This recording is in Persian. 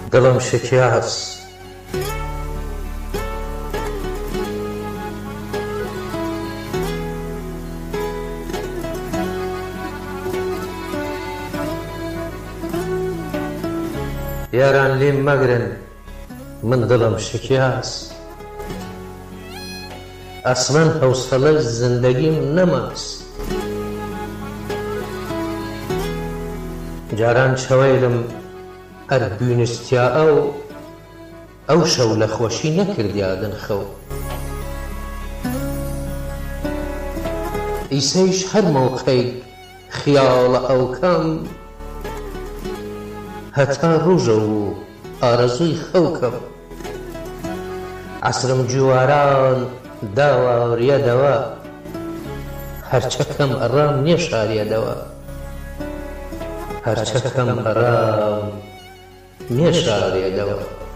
دڵم شکیاس یاران لێم مەگرن من دڵم شکیاس ئەسڵەن هەوسەڵە زندگیم نەماس جاران چەوەیلم ئەر بوینستیا ئەو شەو لە خۆشی نەکردیادن خەو ئیسەیش هەر مۆقەی خیاڵە ئەو کەم هەتا ڕوژە و ئارەزووی خەوکەم عەسرم جواران داواوریەدەوە هەرچەکەم ئەڕام نییە شاریەدەوە هەرچەکەم ئەڕام نییە شاریەدەوە